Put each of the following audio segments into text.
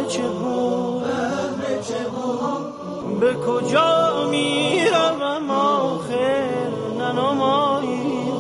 چه بود به کجا می روم آخر ننمایی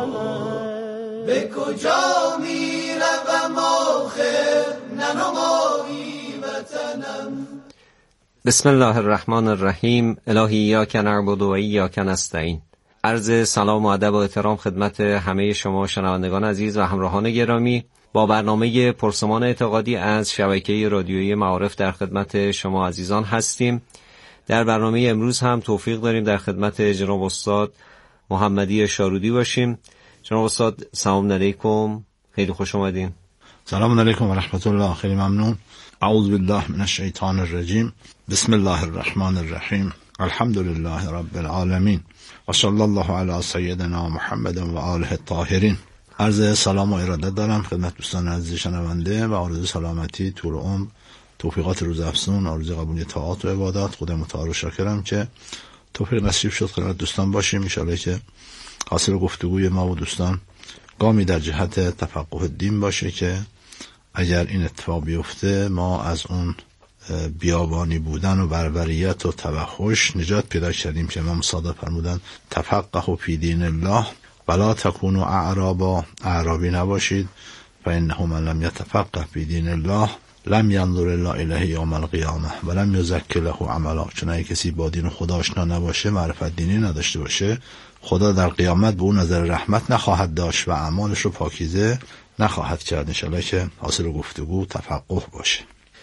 وطنم به کجا می روم آخر ننمایی وطنم. بسم الله الرحمن الرحیم. الهی ایاک نعبد و ایاک نستعین. عرض سلام و ادب و احترام خدمت همه شما شنوندگان عزیز و همراهان گرامی. با برنامه پرسمان اعتقادی از شبکه رادیویی معارف در خدمت شما عزیزان هستیم. در برنامه امروز هم توفیق داریم در خدمت جناب استاد محمدی شارودی باشیم. جناب استاد سلام علیکم، خیلی خوش آمدین. سلام علیکم و رحمت الله، خیلی ممنون. اعوذ بالله من الشیطان الرجیم. بسم الله الرحمن الرحیم. الحمد لله رب العالمین و صلی الله علی سیدنا محمد و آله الطاهرین. عرض سلام و ارادت دارم خدمت دوستان عزیز شنونده و آرزوی سلامتی، طول عمر، توفیقات روز افزون، آرزوی قبول طاعات و عبادات. خدا متعال شاکرم که توفیق نصیب شد خدمت دوستان باشیم. ان شاءالله که حاصل گفتگوی ما و دوستان گامی در جهت تفقه دین باشه که اگر این اتفاق بیفته ما از اون بیابانی بودن و بربریت و توحش نجات پیدا کردیم که امام صادق فرمودن تفقهوا فی دین الله ولا تکونوا اعرابا، اعرابی نباشید، فانه من لم یتفقه فی دین الله لم ینظر الله الیه یوم القیامه و لم یزکی له عملا. چون اگه کسی با دین خدا آشنا نباشه، معرفت دینی نداشته باشه، خدا در قیامت به اون نظر رحمت نخواهد داشت و اعمالش رو پاکیزه نخواهد کرد. انشالله که حاصل گفتگو تفقه باشه.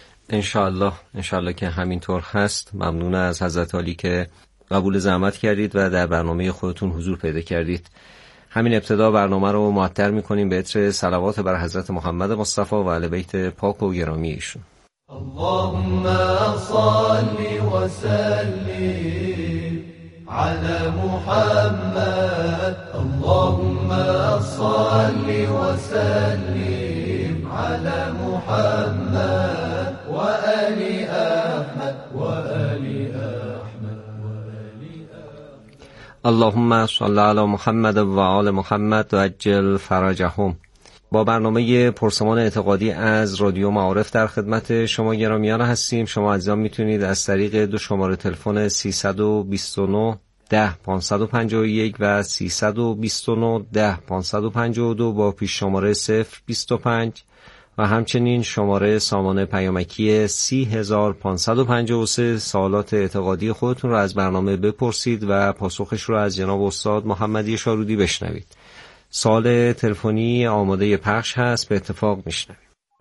انشالله که همینطور هست. ممنون از حضرت عالی که قبول زحمت کردید و در برنامه خودتون حضور پیدا کردید. همین ابتدا برنامه رو معطر می‌کنیم به عطر صلوات بر حضرت محمد مصطفی و اهل بیت پاک و گرامی ایشون. اللهم صل و سلم على محمد. اللهم صل و سلم على محمد و آل احمد و آل احمد. اللهم صل علی محمد و آل محمد و عجل فرجهم. با برنامه پرسمان اعتقادی از رادیو معارف در خدمت شما گرامیان هستیم. شما عزیزان میتونید از طریق دو شماره تلفن 329 10 551 و 329 10 552 با پیش شماره 025 و همچنین شماره سامان پیامکی 30553 سوالات اعتقادی خودتون رو از برنامه بپرسید و پاسخش رو از جناب استاد محمدی شارودی بشنوید. سوال تلفنی آماده پخش هست، به اتفاق میشنویم.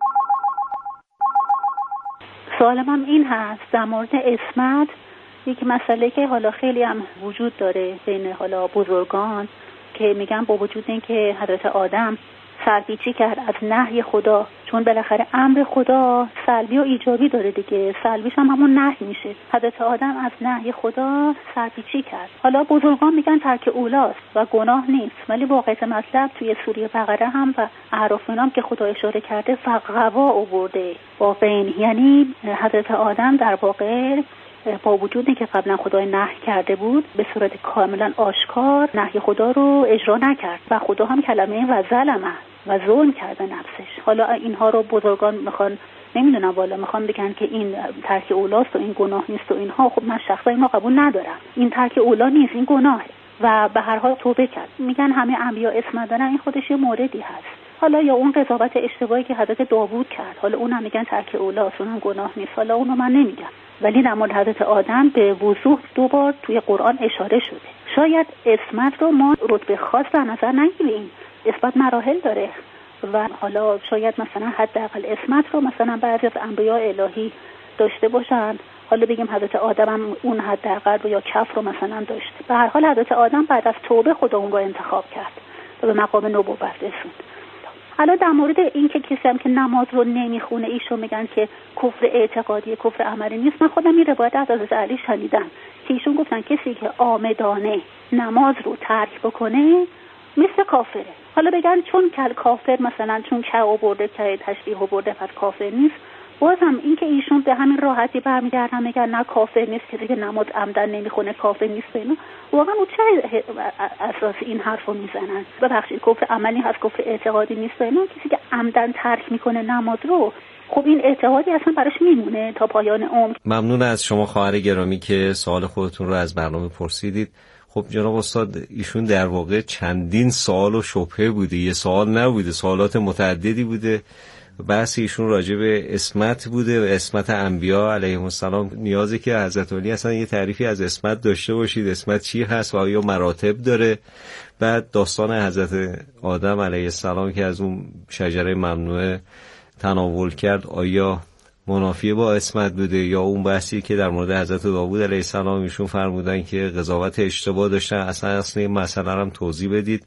سوال من این هست در مورد اسمت. یک مسئله که حالا خیلی هم وجود داره بین حالا بزرگان که میگن با وجود این که حضرت آدم سرپیچی کرد از نهی خدا، چون بالاخره امر خدا سلبی و ایجابی داره دیگه، سلبیش هم همون نهی میشه. حضرت آدم از نهی خدا سرپیچی کرد. حالا بزرگان میگن ترک اولاست و گناه نیست، ولی واقعیت مطلب توی سوره بقره هم و اعراف هم که خدا اشاره کرده فقوا آورده با بین، یعنی حضرت آدم در واقع با وجودی که قبلا خدای نهی کرده بود به صورت کاملا آشکار نهی خدا رو اجرا نکرد و خدا هم کلمه و ظلمه و ظلم کرده نفسش. حالا اینها رو بزرگان میخوان، نمیدونم والا، میخوان بگن که این ترک اولاست و این گناه نیست و اینها. خب من شخصا اینو قبول ندارم. این ترک اولا نیست، این گناهه و به هر حال توبه کرد. میگن همه انبیا اسم دارن، این خودش یه موردی هست. حالا یا اون قضاوت اشتباهی که حضرت داوود کرد، حالا اونم میگن ترک اولاست، اونم گناه نیست. حالا اونو من نمیگم، ولی در مورد حضرت آدم به وضوح 2 بار توی قرآن اشاره شده. شاید اسمت رو ما رتبه خاص در نظر نگیریم، اسمت مراحل داره و حالا شاید مثلا حداقل اسمت رو مثلا بعضی از انبیاء الهی داشته باشن، حالا بگیم حضرت آدم هم اون حداقل رو یا کف رو مثلا داشت. به هر حال حضرت آدم بعد از توبه خدا اون رو انتخاب کرد و به مقام نبوت رسوند. حالا در مورد این که کسی هم که نماز رو نمیخونه، ایشون میگن که کفر اعتقادی، کفر عملی نیست. من خودم این روایت از حضرت علی شنیدم که ایشون گفتن کسی که عامدانه نماز رو ترک بکنه مثل کافره. حالا بگن چون کافر مثلا چون که آورده که تشبیه آورده پس کافر نیست، بازم این که ایشون به همین راحتی برمیگردن میگن نه کافر نیست، کسی که نماز عمدن نمیخونه کافر نیست. اینو واقعا چه اساس این حرفو میزنن؟ ببخشید کفر عملی هست، کفر اعتقادی نیست. اینو کسی که عمدن ترک میکنه نماز رو خب این اعتقادی اصلا براش میمونه تا پایان عمر. ممنون از شما خواهر گرامی که سوال خودتون رو از برنامه پرسیدید. خب جناب استاد، ایشون در واقع چندین سوال و شبهه بوده، یه سوال نبوده، سوالات متعددی بوده. بحث ایشون راجع به عصمت بوده و عصمت انبیا علیهم السلام. نیازه که حضرت علی اصلا یه تعریفی از عصمت داشته باشید، عصمت چی هست و آیا مراتب داره. بعد داستان حضرت آدم علیه السلام که از اون شجره ممنوعه تناول کرد، آیا منافی با عصمت بوده، یا اون بحثی که در مورد حضرت داوود علیه السلام ایشون فرمودن که قضاوت اشتباه داشتن. اصلا این مسئله رو هم توضیح بدید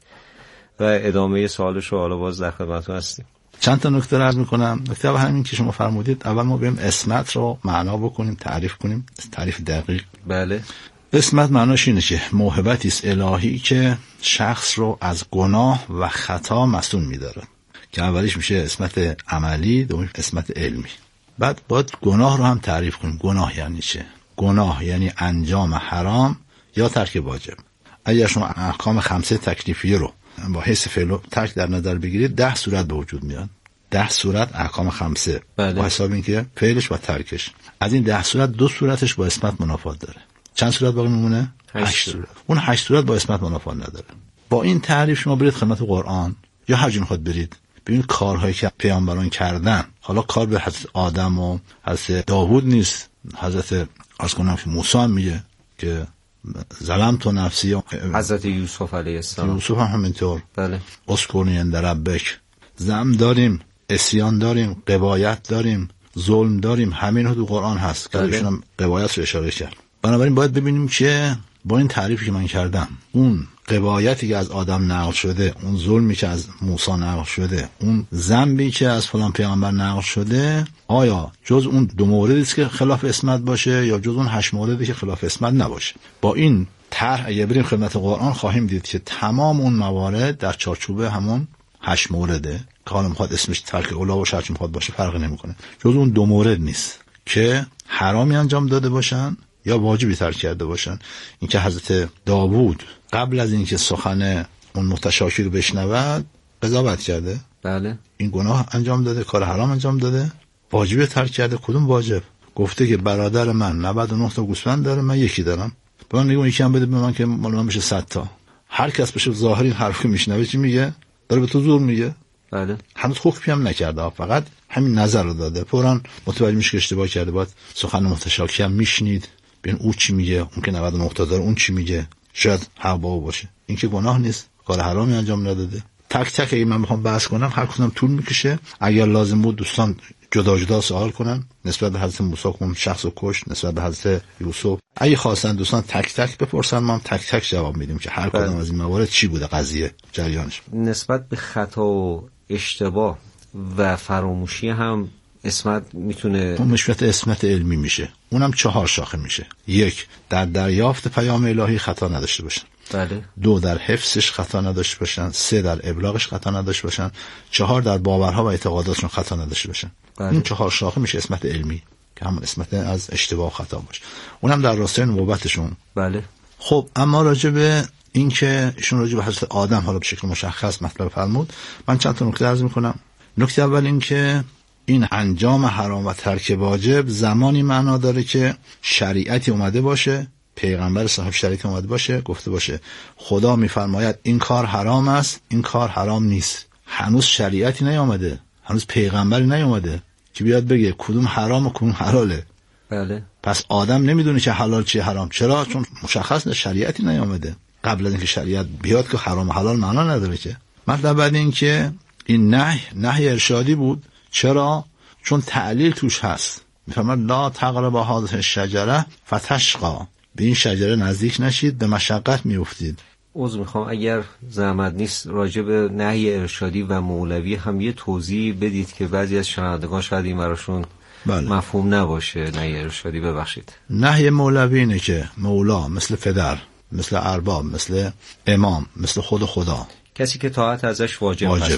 و ادامه سوالش رو حالا باز در خدمتتون هستیم. چند تا نکته عرض می‌کنم. نکته اول همین که شما فرمودید، اول ما بریم عصمت رو معنا بکنیم، تعریف کنیم، تعریف دقیق. بله. عصمت معناش اینه که موهبتی است الهی که شخص رو از گناه و خطا مسئول می‌داره، که اولیش میشه عصمت عملی، دومیش عصمت علمی. بعد باید گناه رو هم تعریف کنیم. گناه یعنی چه؟ گناه یعنی انجام حرام یا ترک واجب. اگر شما احکام 5 تکلیفیه رو با حیث فعل و ترک در نظر بگیرید، 10 صورت به وجود میاد. 10 صورت احکام 5. بله. با حساب این که فعلش و ترکش. از این 10 صورت 2 صورتش با عصمت منافات داره. چند صورت باقی میمونه؟ 8 صورت. اون 8 صورت با عصمت منافات نداره. با این تعریف شما برید خدمت قرآن یا هر جا میخواد برید، ببین کارهایی که پیامبران کردن. حالا کار به حضرت آدم و حضرت داوود نیست، حضرت عرض کنم که موسی هم میگه که ظلمت نفسی. حضرت یوسف علیه السلام، یوسف هم همینطور. بله. اسکرنی عند ربک. ذم داریم، عصیان داریم، غوایت داریم، ظلم داریم، همین تو قرآن هست. بله. که ایشون هم غوایت رو اشاره کرد. بنابراین باید ببینیم که با این تعریفی که من کردم، اون غوایتی که از آدم نقل شده، اون ظلمی که از موسی نقل شده، اون ذنبی که از فلان پیامبر نقل شده، آیا جز اون 2 موردی است که خلاف عصمت باشه یا جز اون 8 موردی که خلاف عصمت نباشه؟ با این طرح اگه بریم خدمت قرآن خواهیم دید که تمام اون موارد در چارچوب همون 8 مورده که حالا میخواد اسمش ترک اولا باشه، هرچی میخواد باشه فرقی نمیکنه. جز اون 2 مورد نیست که حرامی انجام داده باشن یا واجبی ترک کرده باشن. اینکه حضرت داوود قبل از اینکه سخن اون متشاکی رو بشنود قضاوت کرده. بله. این گناه انجام داده، کار حرام انجام داده، واجبی ترک کرده. کدوم واجب؟ گفته که برادر من 99 تا گوسفند داره، من یکی دارم، به من نگم یکی هم بده به من که مال من بشه 100 تا. هر کس بشه ظاهر این حرفو میشنوه چی میگه؟ داره به تو زور میگه. بله. هنوز حکمی هم نکرده، فقط همین نظر رو داده. فوراً متوجه میشه که اشتباه کرده. باید سخن متشاکی هم میشنید، ببین او چی میگه، اون که 99 تا داره اون چی میگه، شاید حق باشه. این که گناه نیست، کار حرامی انجام نداده. تک تک اگه من بخوام بحث کنم هر کدوم طول میکشه. اگر لازم بود دوستان جدا جدا سوال کنن نسبت به حضرت موسی که اون شخص رو کشت، نسبت به حضرت یوسف. اگه خواستن دوستان تک تک بپرسن، ما هم تک تک جواب میدیم که هر کدوم از این موارد چی بوده، قضیه جریانش. نسبت به خطا و اشتباه و فراموشی هم عصمت میتونه، اون مشکلات عصمت علمی میشه. اونم 4 شاخه میشه. 1 در دریافت پیام الهی خطا نداشته باشن. بله. 2 در حفظش خطا نداشته باشن. 3 در ابلاغش خطا نداشته باشن. 4 در باورها و اعتقاداتشون خطا نداشته باشن. بله. این 4 شاخه میشه عصمت علمی که همون عصمت از اشتباه و خطا باشه. اونم در راستای نبوتشون. بله. خب اما راجع به این که ایشون راجع به حضرت آدم حالا به شکل مشخص مطلب فرمود، من چند تا نکته عرض میکنم. نکته اول این که این انجام حرام و ترک واجب زمانی معنا داره که شریعتی اومده باشه، پیغمبر صاحب شریعت اومده باشه، گفته باشه خدا میفرماید این کار حرام است، این کار حرام نیست. هنوز شریعتی نیامده، هنوز پیغمبری نیامده که بیاد بگه کدوم حرام و کدوم حلاله. بله. پس آدم نمیدونه که حلال چیه حرام. چرا؟ چون مشخص شریعتی نیامده. قبل از اینکه شریعت بیاد که حرام و حلال معنا نداره که. مطلب بعد این که این نهی ارشادی بود. چرا؟ چون تعلیل توش هست. میفهمد لا تقرب هذه الشجره فتشقا، به این شجره نزدیک نشید به مشقت میافتید. عذر میخوام اگر زحمت نیست راجع به نهی ارشادی و مولوی هم یه توضیح بدید که بعضی از شنوندگان شاید این براشون مفهوم نباشه. نهی ارشادی ببخشید. نهی مولوی اینه که مولا مثل پدر، مثل ارباب، مثل امام، مثل خدا، کسی که طاعت ازش واجبه.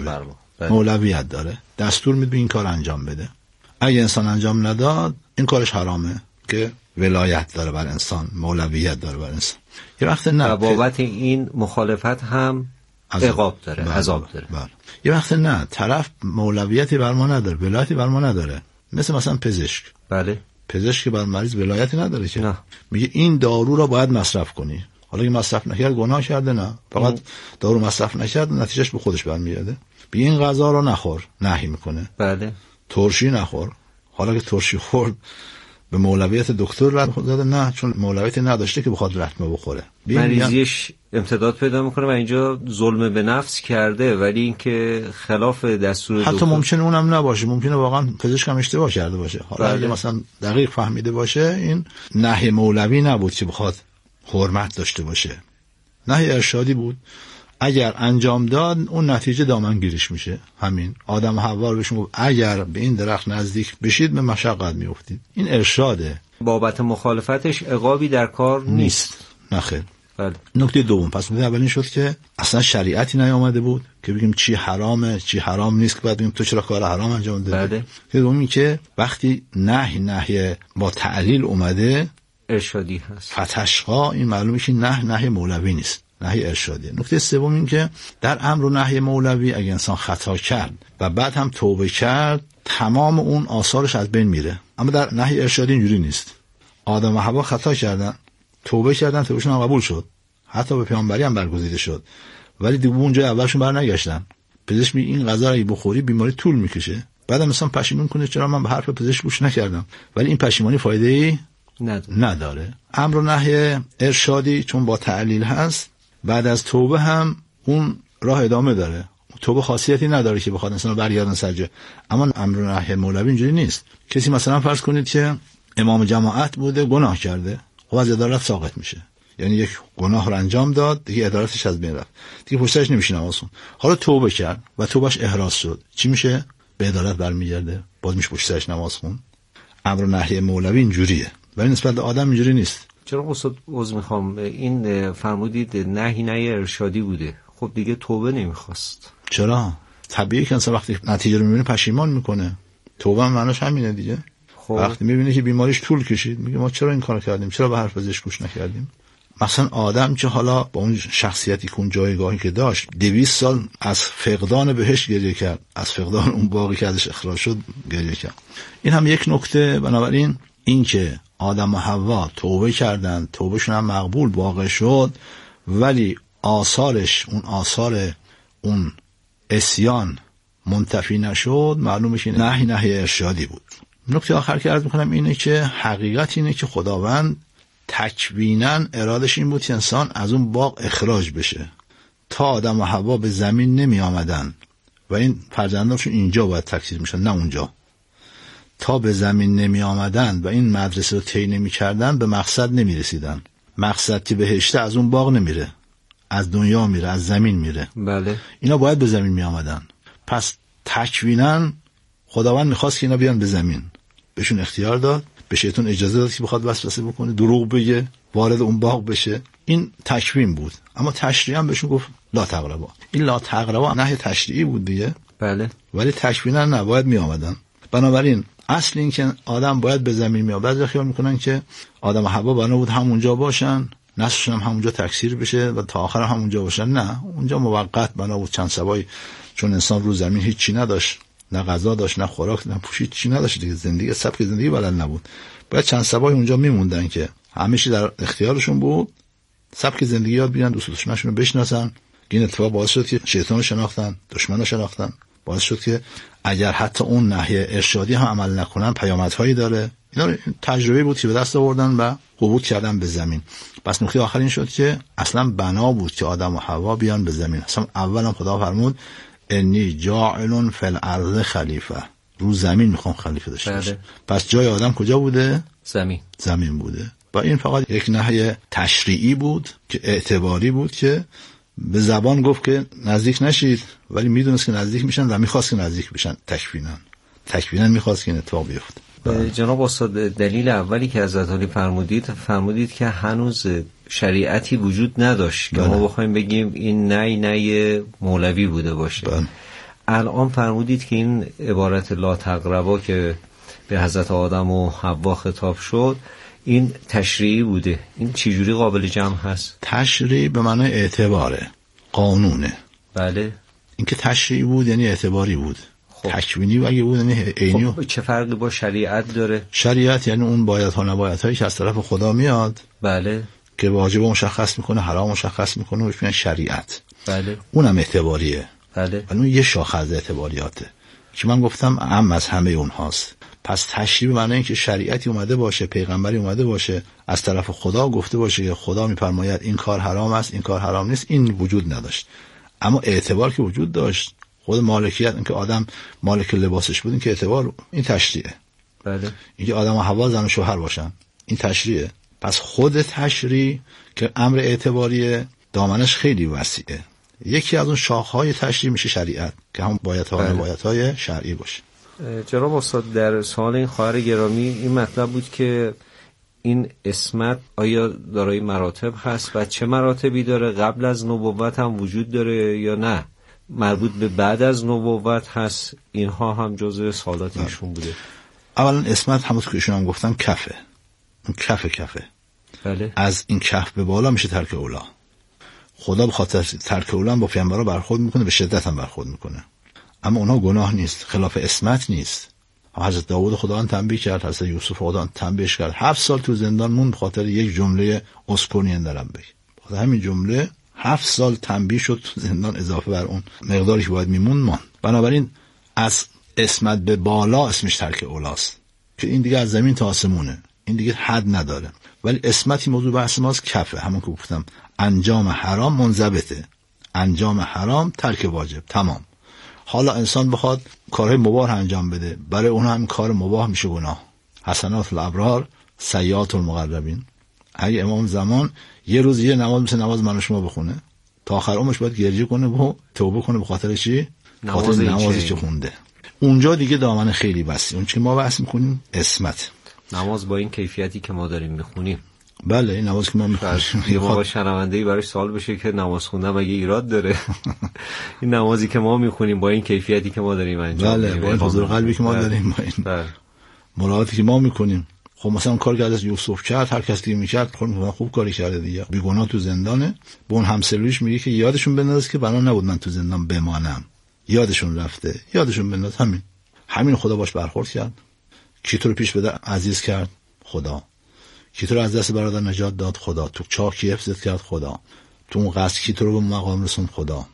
مولویت داره، دستور میده این کار انجام بده. اگه انسان انجام نداد این کارش حرامه که ولایت داره بر انسان، مولویت داره بر انسان. یه وقت نه، بابت این مخالفت هم عقاب داره، عذاب داره. یه وقت نه، طرف مولویتی بر ما نداره، ولایتی بر ما نداره، مثلا پزشک. بله. پزشک بر مریض ولایتی نداره که نه. میگه این دارو را باید مصرف کنی. حالا اگه مصرف نکرد گناه کرده؟ نه، فقط دارو مصرف نکرد نتیجهش به خودش برمیگرده. بگه این غذا را نخور، نهی میکنه. بله. ترشی نخور. حالا که ترشی خورد به مولویت دکتر رد زده؟ نه، چون مولویت نداشته که بخواد لطمه بخوره. مریضیش امتداد پیدا میکنه و اینجا ظلم به نفس کرده، ولی اینکه خلاف دستور حتی دکتر ممکنه اونم نباشه، ممکنه واقعا پزشک هم اشتباه کرده باشه. حالا بله. اگه مثلا دقیق فهمیده باشه این نهی مولوی نبود که بخواد حرمت داشته باشه، نهی ارشادی بود. اگر انجام داد اون نتیجه دامنگیریش میشه. همین آدم و حوا بهشون گفت اگر به این درخت نزدیک بشید به مشقت میافتید. این ارشاده. بابت مخالفتش عقابی در کار نیست. نخیر. بله. نکته دوم، پس نکته اولین شد که اصلا شریعتی نیامده بود که بگیم چی حرامه چی حرام نیست که بعد بگیم تو چرا کار حرام انجام دادی. بله. که دومی که وقتی نهی با تعلیل اومده ارشادی هست. فتشقا، این معلومه که نهی مولوی نیست، نهی ارشادی. نکته سوم این که در امر و نهی مولوی اگه انسان خطا کرد و بعد هم توبه کرد تمام اون آثارش از بین میره. اما در نهی ارشادی اینجوری نیست. آدم و حوا خطا کردن، توبه کردن، توبهشون هم قبول شد، حتی به پیامبری هم برگزیده شد، ولی دیگه اونجا اولشون برنگشتن. پزشک میگه این غذا رو اگه بخوری بیماری طول میکشه. بعدم مثلا پشیمون کنه چرا من به حرف پزشک گوش نکردم، ولی این پشیمانی فایده‌ای نداره. امر و نهی ارشادی چون با تعلیل هست، بعد از توبه هم اون راه ادامه داره. توبه خاصیتی نداره که بخواد انسان برگردن سرجه. اما امر و نهی مولوی اینجوری نیست. کسی مثلا فرض کنید که امام جماعت بوده، گناه کرده، خب از عدالت ساقط میشه. یعنی یک گناه رو انجام داد، دیگه عدالتش از بین رفت، دیگه پشتش نمیشه نماز خوند. حالا توبه کرد و توبهش احراز شد، چی میشه؟ به عدالت برمیگرده، باز میشه پشتش نماز خوند. امر و نهی مولوی اینجوریه، ولی نسبت به آدم اینجوری نیست. چرا استاد عذر میخوام، این فرمودید نهی ارشادی بوده، خب دیگه توبه نمیخواست. چرا؟ طبیعیه که انسان وقتی نتیجه رو میبینه پشیمان میکنه. توبه هم معناش همینه دیگه. خب وقتی میبینه که بیماریش طول کشید میگه ما چرا این کارو کردیم، چرا به حرف پزشک گوش نکردیم. مثلا آدم که حالا با اون شخصیتی که اون جایگاهی که داشت 200 سال از فقدان بهشت گریه کرد، از فقدان اون باغی که ازش اخراج شد گریه کرد. این هم یک نکته. بنابراین این که آدم و حوا توبه کردن، توبهشون هم مقبول واقع شد، ولی آثارش، اون آثار اون عصیان منتفی نشد، معلومه که نهی ارشادی بود. نکته آخر که عرض میکنم اینه که حقیقت اینه که خداوند تکویناً ارادش این بود که انسان از اون باغ اخراج بشه. تا آدم و حوا به زمین نمی آمدن و این فرزندانشون اینجا باید تکثیر میشن نه اونجا، تا به زمین نمی آمدن و این مدرسه رو طی نمی کردن به مقصد نمی رسیدن. مقصد که بهشته از اون باغ نمیره، از دنیا میره، از زمین میره. بله. اینا باید به زمین می آمدن. پس تکویناً خداوند میخواست که اینا بیان به زمین، بهشون اختیار داد، به شیطان اجازه داد که بخواد وسوسه بکنه، دروغ بگه، وارد اون باغ بشه. این تکوین بود. اما تشریعی هم بهشون گفت لا تقربا. این لا تقربا نهی تشریعی بود دیگه. بله. ولی تکوینا نباید می آمدن. بنابراین اصل این که آدم باید به زمین می آمد. بعضی خیال میکنن که آدم و حوا بنا بود همونجا باشن، نسلشون هم همونجا تکثیر بشه و تا آخر همونجا باشن. نه، اونجا موقت بنا بود چند سبایی، چون انسان رو زمین هیچ چی نداشت، نه غذا داشت، نه خوراک، نه پوشید، چی نداشت دیگه. زندگی سبک زندگی بلد نبود. باید چند سبایی اونجا میموندن که همه چی در اختیارشون بود، سبک زندگی یاد بگیرن، دوست دشمنشون رو بشناسن. این اتفاق باعث شد که شیطان رو شناختن، دشمن رو شناختن، باعث شد که اگر حتی اون نهی ارشادی هم عمل نکنن پیامدهایی داره. اینا تجربه بود که به دست آوردن و قبول کردن به زمین. پس نکته آخر این شد که اصلا بنا بود که آدم و حوا بیان به زمین. اصلا اولم خدا فرمود انی جاعل فی الارض خلیفه، رو زمین میخوام خلیفه داشته باشه. پس جای آدم کجا بوده؟ زمین بوده. و این فقط یک نهی تشریعی بود که اعتباری بود که به زبان گفت که نزدیک نشید، ولی میدونست که نزدیک میشن و میخواست که نزدیک بشن. تکویناً میخواست که این اتفاق بیفته. جناب استاد، دلیل اولی که حضرت علی فرمودید که هنوز شریعتی وجود نداشت که ما بخوایم بگیم این نهی مولوی بوده باشه. الان فرمودید که این عبارت لا تقربا که به حضرت آدم و حوا خطاب شد این تشریعی بوده. این چجوری قابل جمع هست؟ تشریع به معنای اعتباره، قانونه. بله. این که تشریعی بود یعنی اعتباری بود. تکوینی و اگه بود عینی. خب چه فرقی با شریعت داره؟ شریعت یعنی اون باید ها نباید هایی که از طرف خدا میاد، بله، که واجب مشخص میکنه، حرام مشخص میکنه، بهش میگن شریعت. بله، اونم اعتباریه، بله، ولی اون یه شاخه از اعتباریاته که من گفتم عام از همه اونهاست. پس تشریع معنی این که شریعتی اومده باشه، پیغمبری اومده باشه، از طرف خدا گفته باشه که خدا میفرماید این کار حرام است، این کار حرام نیست، این وجود نداشت. اما اعتبار که وجود داشت، خود مالکیت، اینکه آدم مالک لباسش بود، این که اعتبار، این تشریعه. بله، اینکه آدم و حوا زن و شوهر باشن، این تشریعه. پس خود تشریع که امر اعتباریه، دامنش خیلی وسیعه. یکی از اون شاخه‌های تشریع میشه شریعت که هم بایدهای شرعی باشه. جناب استاد، در سوال این خواهر گرامی این مطلب بود که این عصمت آیا دارای مراتب هست و چه مراتبی داره؟ قبل از نبوت هم وجود داره یا نه؟ مربوط به بعد از نبوت هست؟ اینها هم جزء سوالات ایشون بوده. اولا عصمت همونطور که ایشون هم گفتن کفه. اون کفه. بله. از این کف به بالا میشه ترک اولا. خدا به خاطر ترک اولا با پیامبرا برخورد میکنه، به شدت هم برخورد میکنه. اما اونها گناه نیست، خلاف عصمت نیست. حضرت داوود خداوند تنبیه کرد، حضرت یوسف خداوند تنبیهش کرد. 7 سال تو زندان موند به خاطر یک جمله اسپونی اندرم بگی. خاطر همین جمله 7 سال تنبیه شد تو زندان، اضافه بر اون مقداری که باید میموند. بنابراین از عصمت به بالا اسمش ترک اولاست که این دیگه از زمین تا آسمونه، این دیگه حد نداره. ولی عصمتی موضوع بحث ماست کفه. همون که گفتم انجام حرام منضبطه، انجام حرام ترک واجب، تمام. حالا انسان بخواد کارهای مباح انجام بده، برای اون هم کار مباح میشه گناه. حسنات الابرار سیئات المقربین. اگه امام زمان یه روز یه نماز مثل نماز من و شما بخونه، تا آخر عمرش باید گریه کنه و توبه کنه به خاطر چی؟ خاطر نمازی که خونده. اونجا دیگه دامن خیلی وسیع. اون چی ما بحث میکنیم عصمت. نماز با این کیفیتی که ما داریم میخونیم. بله، این نماز که ما میخونیم. یه موقع شنونده‌ای براش سوال بشه که نماز خوندن مگه ایراد داره؟ این نمازی که ما میخونیم با این کیفیتی که ما داریم انجام میدیم، بله، با این حضور قلبی که ما داریم، با این مراعاتی که ما میکنیم. خب مثلا کار که از یوسف کرد، هر کسی که میکرد خوب کاری کرده دیگه، بیگناه تو زندانه. به اون همسلویش میگه که یادشون بنداز که بنا نبود من تو زندان بمانم، یادشون رفته، یادشون بنداز. همین خدا باش برخورد کرد. کی تو رو پیش بده عزیز کرد؟ خدا. کی تو رو از دست برادر نجات داد؟ خدا. تو چاه کی حفظت کرد؟ خدا. تو اون قصد کی تو رو به مقام رسوند؟ خدا.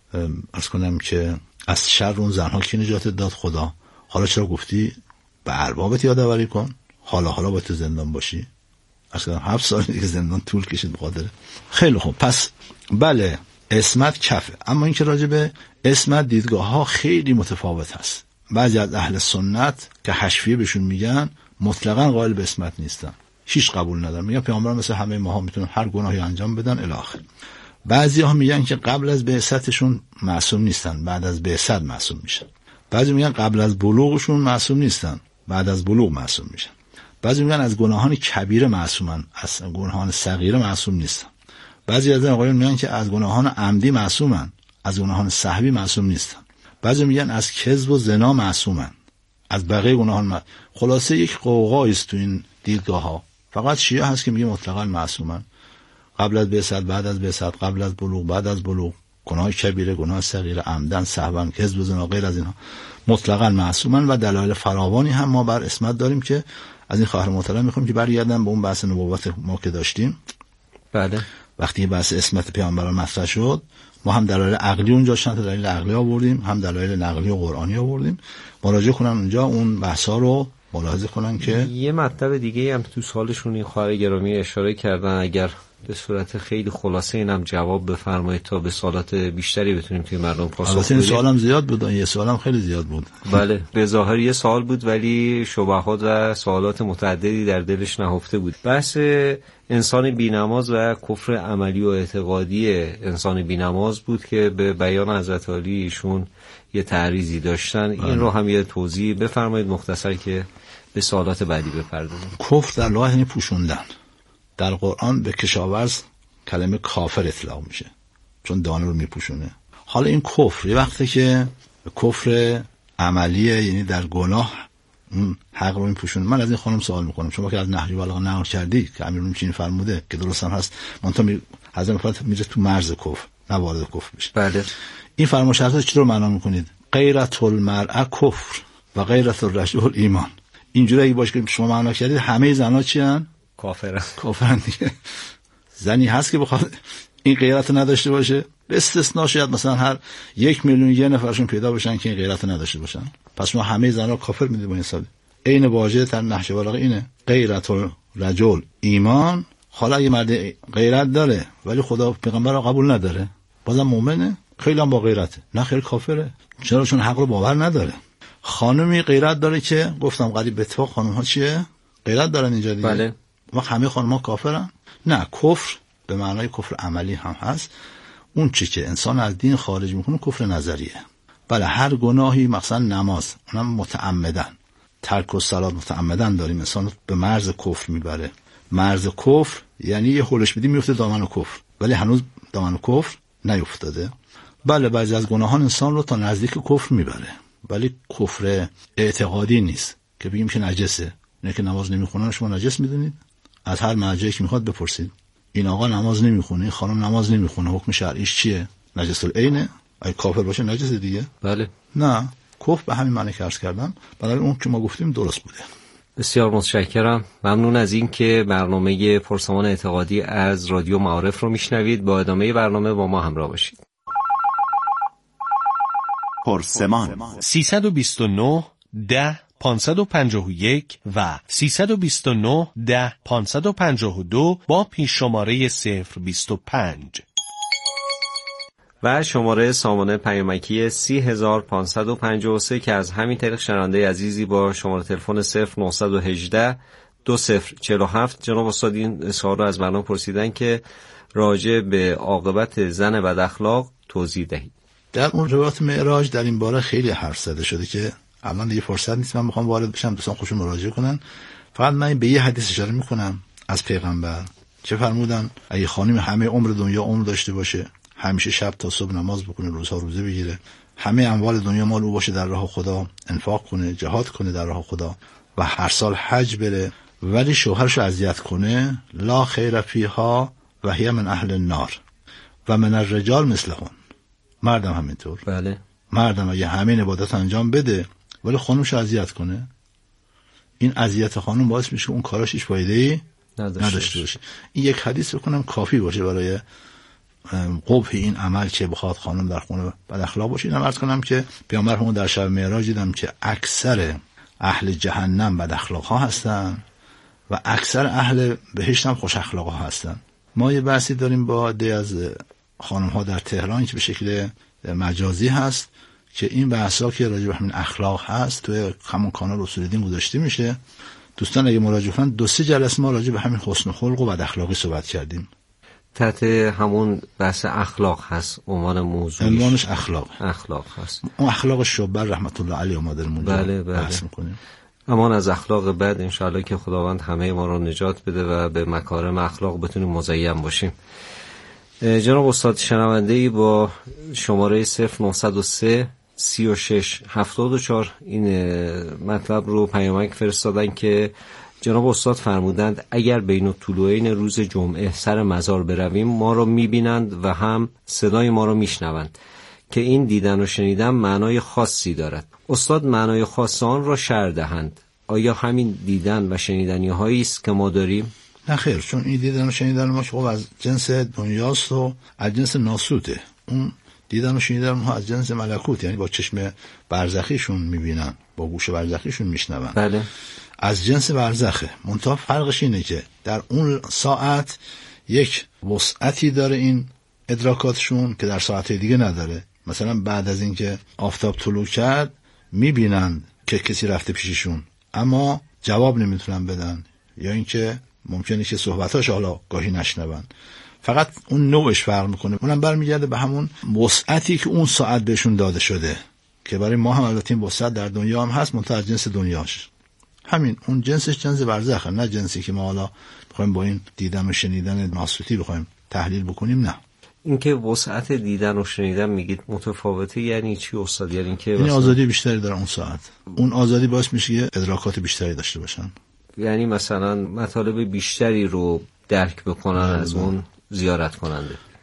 عرض کنم که از شر اون زنها کی نجات داد؟ خدا. حالا چرا گفتی به اربابت یادآوری کن؟ حالا باید تو زندان باشی. اصلا 7 سال دیگه زندان طول کشید بخاطر. خیلی خوب. پس بله، عصمت کفه. اما اینکه راجع به عصمت دیدگاه ها خیلی متفاوت هست. بعضی از اهل سنت که حشویه بهشون میگن مطلقاً قائل به عصمت نیستن، هیچ قبول ندارن، میگن پیامبر مثل همه ماها میتونن هر گناهی انجام بدن الی آخر. بعضی ها میگن که قبل از بعثتشون معصوم نیستن، بعد از بعثت معصوم میشن. بعضی میگن قبل از بلوغشون معصوم نیستن، بعد از بلوغ معصوم میشن. بعضی میگن از گناهان کبیره معصومن، از گناهان صغیره معصوم نیستن. بعضی از آقایون میگن که از گناهان عمدی معصومن، از گناهان سهوی معصوم نیستن. بعضی میگن از کذب و زنا معصومن، از بقیه گناهان خلاصه یک قوقایی است تو این دیدگاه‌ها. فقط شیعه هست که میگه مطلقاً معصومن. قبل از بعثت، بعد از بعثت، قبل از بلوغ، بعد از بلوغ، گناه کبیره، گناه صغیره، عمدن، سهوا، کذب و زنا، غیر از اینها مطلقاً معصومن. و دلایل فراوانی هم ما بر عصمت داریم که از این خواهر محترم میخوام که برگردن به اون بحث نبوت ما که داشتیم. بله. وقتی بحث عصمت پیامبران مطرح شد، ما هم دلایل عقلی اونجا چند تا دلیل عقلی آوردیم، هم دلایل نقلی و قرآنی آوردیم. مراجعه کنن اونجا اون بحثا رو ملاحظه کنن. که یه مطلب دیگه هم تو سوالشون این خواهر گرامی اشاره کردن، اگر به صورت خیلی خلاصه اینم جواب بفرمایید تا به سوالات بیشتری بتونیم توی مردم پاسخ بدیم. این سوالم زیاد بود، یه سوالم خیلی زیاد بود. بله، به ظاهر یه سوال بود ولی شبهات و سوالات متعددی در دلش نهفته بود. بحث انسان بی‌نماز و کفر عملی و اعتقادی انسان بی‌نماز بود که به بیان حضرت علی ایشون یه تعریضی داشتن. این رو هم یه توضیح بفرمایید مختصر که به سوالات بعدی بپردازیم. کفر در لغت یعنی پوشوندن. در قرآن به کشاورز کلمه کافر اطلاق میشه، چون دانه رو میپوشونه. حالا این کفر یه وقتی که کفر عملیه، یعنی در گناه اون حق رو میپوشونه. من از این خانم سوال میکنم، شما که از نهج البلاغه نقل کردی که امیرالمومنین فرموده که درست هم هست، منتها حضرت میگه تو مرز کفر، نه وارد کفر بشه. بله. این فرمان شرط چطور معنا میکنید؟ غیرت المرأه کفر و غیرت الرجل ایمان. اینجوری اگه باشه که شما معنا کردید همه زنا چی ان؟ کافرن دیگه. زنی هست که بخواد این غیرت نداشته باشه؟ به استثناء شاید مثلا هر 1 میلیون یه نفرشون پیدا باشن که این غیرت نداشته باشن. پس شما همه زنا رو کافر میدید با این حساب. عین واژه در نهج بلاغه اینه، غیرت الرجل ایمان. حالا اگه مرد غیرت داره ولی خدا پیغمبر رو قبول نداره، بازم مؤمنه؟ خیلی هم با غیرته. نه خیلی کافره. چرا؟ چون حق رو باور نداره. خانمی غیرت داره که گفتم قریب به اتفاق خانم ها چیه؟ غیرت دارن اینجا دیگه. بله. ما همه خانم ها کافرن؟ نه، کفر به معنای کفر عملی هم هست. اون چی که انسان از دین خارج میکنه کفر نظریه. بله، هر گناهی مثلا نماز، اونم متعمدن، ترک الصلات متعمدن داریم، انسان به مرز کفر میبره. مرز کفر یعنی یه هولش بدی میفته دامن کفر، ولی هنوز دامن کفر نیفتاده. بله، بعضی از گناهان انسان رو تا نزدیک کفر میبره، ولی کفر اعتقادی نیست که بگیم که نجسه. نه که نماز نمیخونن شما نجس میدونید؟ از هر مرجعی که میخواد بپرسید. این آقا نماز نمیخونه، این خانم نماز نمیخونه، حکم شرعیش چیه؟ نجس العینه؟ اگه کافر باشه نجس دیگه؟ بله. نه، کفر به همین معنی که عرض کردم. برای اون که ما گفتیم درست بوده. بسیار متشکرم. ممنون از این که برنامه پرسمان اعتقادی از رادیو معارف رو میشنوید. با ادامه برنامه با ما همراه باشید. پرسمان 329 10 551 و 329 10 552 با پیش شماره 025 و شماره سامانه پیامکی 30553 که از همین طریق شنونده عزیزی با شماره تلفن 0918 2047. جناب استاد این سوال رو از برنامه پرسیدن که راجع به عاقبت زن بد اخلاق توضیح دهید. در اون روایت معراج در این باره خیلی حرف زده شده که الان دیگه فرصت نیست من میخوام وارد بشم، دوستان خوشون مراجعه کنن. فقط من به یه حدیث اشاره میکنم از پیغمبر که فرمودن اگه خانم همه عمر دنیا عمر داشته باشه، همیشه شب تا صبح نماز بکنه، روزها روزه بگیره، همه اموال دنیا مال او باشه، در راه خدا انفاق کنه، جهاد کنه در راه خدا و هر سال حج بره، ولی شوهرشو اذیت کنه، لا خیر فیها و هی من اهل النار و من الرجال مثلهم. مردم همینطور. بله. مردم اگه همین عبادت انجام بده ولی خانومشو اذیت کنه، این اذیت خانم باعث میشه اون کاراش هیچ فایده‌ای نداشته باشه. این یک حدیث بکنم کافی باشه برای قبح این عمل که بخواد خانم در خونه بد اخلاق باشه. اینم عرض کنم که پیامبر همون در شب معراج دیدم که اکثر اهل جهنم بد اخلاق ها هستن و اکثر اهل بهشت هم خوش اخلاق ها هستن. ما یه بحثی داریم با عده از خانم ها در تهران که به شکل مجازی هست که این بحثا که راجع به همین اخلاق هست توی همون کانال اصولدین گذاشته میشه. دوستان اگه مراجعه کنن 2-3 جلسه ما راجع به همین حسن خلق و بد اخلاقی صحبت کردیم. تحت همون بحث اخلاق هست عنوان موضوعش. عنوانش اخلاق هست. اون اخلاق شوبر رحمت الله علیه ما در اونجا بحث میکنیم. امان از اخلاق بد، انشاءالله که خداوند همه ما رو نجات بده و به مکارم اخلاق بتونیم مزین باشیم. جناب استاد شنونده‌ای با شماره 0903 36 74 این مطلب رو پیامک فرستادن که جناب استاد فرمودند اگر بین الطلوعین روز جمعه سر مزار برویم ما رو میبینند و هم صدای ما رو میشنوند که این دیدن و شنیدن معنای خاصی دارد. استاد معنای خاص آن را شرح دهند. آیا همین دیدن و شنیدنی هایی است که ما داریم؟ نه خیر، چون این دیدن و شنیدن ما خب از جنس دنیاست و از جنس ناسوته. اون دیدن و شنیدن ما از جنس ملکوت، یعنی با چشم برزخیشون میبینن، با گوش برزخیشون میشنون. بله. از جنس برزخه. منتها فرقش اینه که در اون ساعت یک وسعتی داره این ادراکاتشون که در ساعتهای دیگه نداره. مثلا بعد از اینکه آفتاب طلوع کرد میبینن که کسی رفته پیششون اما جواب نمیتونن بدن، یا اینکه ممکنه که صحبتاش حالا گاهی نشنون. فقط اون نوعش فرق میکنه. اونم برمیگرده به همون وسعتی که اون ساعت بهشون داده شده که برای ما هم البته این وسعت در دنیا هم هست، منتها از جنس دنیاش. همین اون جنسش جنس برزخه، نه جنسی که ما حالا بخوایم با این دیدن و شنیدن ناسوتی بخوایم تحلیل بکنیم. نه، اینکه وسعت دیدن و شنیدن میگید متفاوته، یعنی چی استاد؟ یعنی اینکه این آزادی بیشتری داره اون ساعت. اون آزادی باعث میشه که ادراکات بیشتری داشته باشن، یعنی مثلا مطالب بیشتری رو درک بکنن از اون زیارت کننده.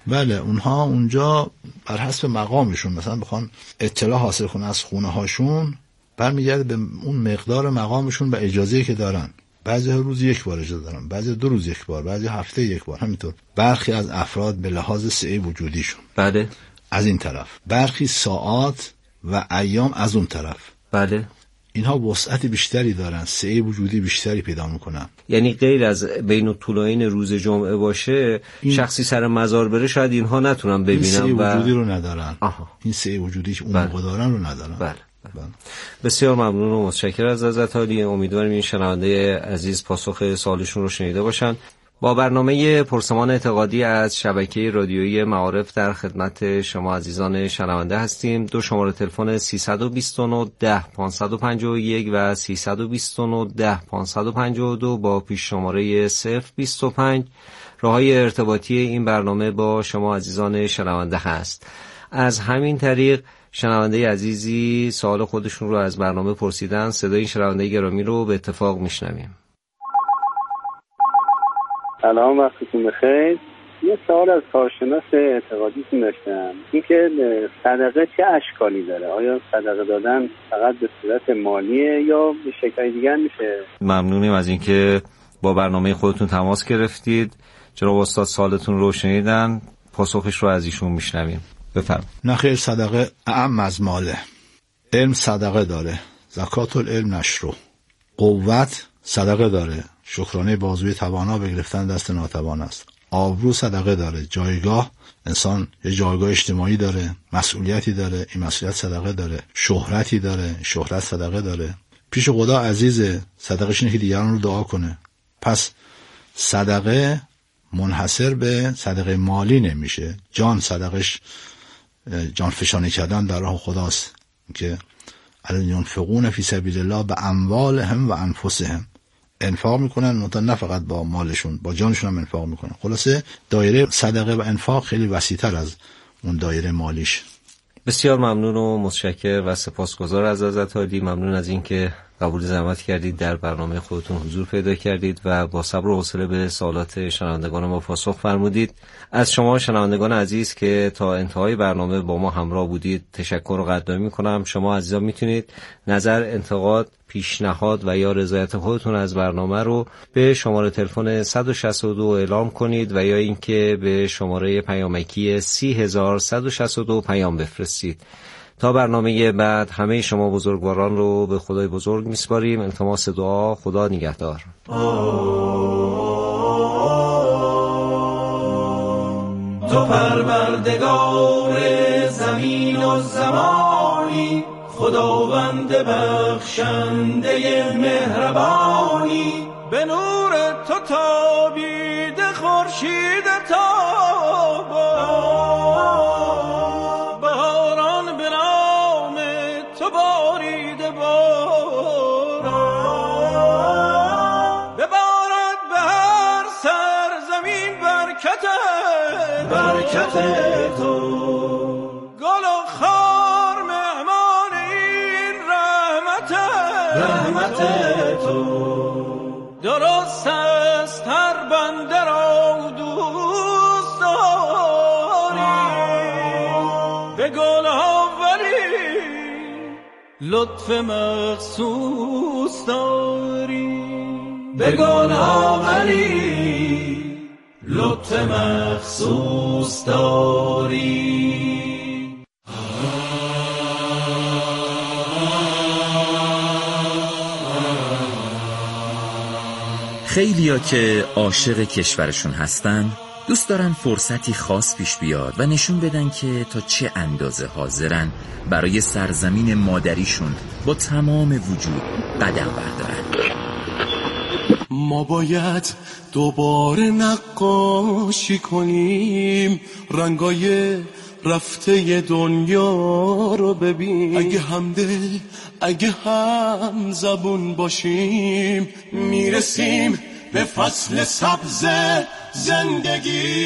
بله، اونها اونجا بر حسب مقامشون مثلا بخوان اطلاع حاصل کنن از خونه هاشون، برمیگرده به اون مقدار مقامشون و اجازه‌ای که دارن. بعضی روز یک بار اجازه دارن، بعضی 2 روز یک بار، بعضی هفته یک بار، همینطور. برخی از افراد به لحاظ سعه وجودیشون بله از این طرف، برخی ساعات و ایام از اون طرف. بله. اینها وسعت بیشتری دارن، سعه وجودی بیشتری پیدا میکنن. یعنی غیر از بین الطلوعین روز جمعه باشه، شخصی سر مزار بره شاید اینها نتونن ببینن. این سعه وجودی رو ندارن. این سعه وجودی که اون موقع دارن رو ندارن. بله. بسیار ممنون و متشکرم از حضرت عالی. امیدوارم این شنونده عزیز پاسخ سوالشون رو شنیده باشن. با برنامه پرسمان اعتقادی از شبکه رادیویی معارف در خدمت شما عزیزان شنونده هستیم. 2 شماره تلفن 329 10 551 و 329 10 552 با پیش شماره 025 راههای ارتباطی این برنامه با شما عزیزان شنونده هست. از همین طریق شنونده عزیزی سوال خودشون رو از برنامه پرسیدن. صدای این شنونده گرامی رو به اتفاق میشنویم. سلام، وقتتون بخیر. یه سوال از کارشناس اعتقادیتون داشتم، اینکه صدقه چه اشکالی داره؟ آیا صدقه دادن فقط به صورت مالیه یا به شکل دیگر میشه؟ ممنونیم از اینکه با برنامه خودتون تماس گرفتید. جناب استاد سوالتون رو شنیدن، پاسخش رو از ایشون میشنویم. بفرمایید. نه خیر، صدقه اعم از ماله. علم صدقه داره، زکات العلم نشرو. قوت صدقه داره، شکرانه بازوی توانا به گرفتن دست ناتوان است. آبرو صدقه داره، جایگاه، انسان یه جایگاه اجتماعی داره، مسئولیتی داره، این مسئولیت صدقه داره. شهرتی داره، شهرت صدقه داره. پیش خدا عزیزه، صدقهش اینه که دیگران رو دعا کنه. پس صدقه منحصر به صدقه مالی نمیشه. جان صدقش، جان فشانی کردن در راه خداست که الان ينفقون فی سبیل الله به اموالهم و انفسهم، انفاق میکنن، نه فقط با مالشون، با جانشون هم انفاق میکنن. خلاصه دایره صدقه و انفاق خیلی وسیع‌تر از اون دایره مالیش. بسیار ممنون و متشکر و سپاسگزار از حضرت عالی. ممنون از اینکه قبول زحمت کردید در برنامه خودتون حضور پیدا کردید و با صبر و حوصله به سوالات شنوندگان ما پاسخ فرمودید. از شما شنوندگان عزیز که تا انتهای برنامه با ما همراه بودید تشکر و قدردانی میکنم. شما عزیزان میتونید نظر، انتقاد، پیشنهاد و یا رضایت خودتون از برنامه رو به شماره تلفن 162 اعلام کنید و یا اینکه به شماره پیامکی 30162 پیام بفرستید. تا برنامه بعد همه شما بزرگواران رو به خدای بزرگ میسپاریم. التماس دعا. خدا نگهدار. تو پروردگار زمین و زمانی، خداوند بخشنده مهربانی، به نور تو تابیده خورشید تابان، بهاران به نام تو باریده باران، ببارد به هر سرزمین برکت تو، گل و خار مهمان این رحمت تو، درست است هر بنده را دوست داری، به گل ها ولی لطف مخصوص داری، به گل ها ولی لطف مخصوص داری. خیلیا که عاشق کشورشون هستن دوست دارن فرصتی خاص پیش بیاد و نشون بدن که تا چه اندازه حاضرن برای سرزمین مادریشون با تمام وجود قدم بردارن. ما باید دوباره نقاشی کنیم، رنگای رفته دنیا رو ببین. اگه همدل، اگه هم زبون باشیم، میرسیم به فصل سبز زندگی.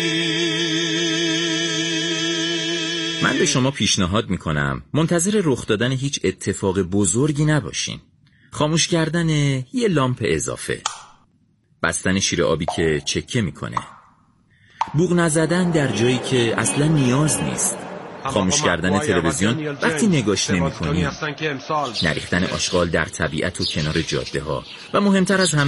من به شما پیشنهاد میکنم منتظر رخ دادن هیچ اتفاق بزرگی نباشین. خاموش کردن یه لامپ اضافه، بستن شیر آبی که چکه میکنه، بوق نزدن در جایی که اصلا نیاز نیست، خاموش کردن تلویزیون وقتی نگاش نمی‌کنی، نریختن آشغال در طبیعت و کنار جاده ها و مهمتر از همه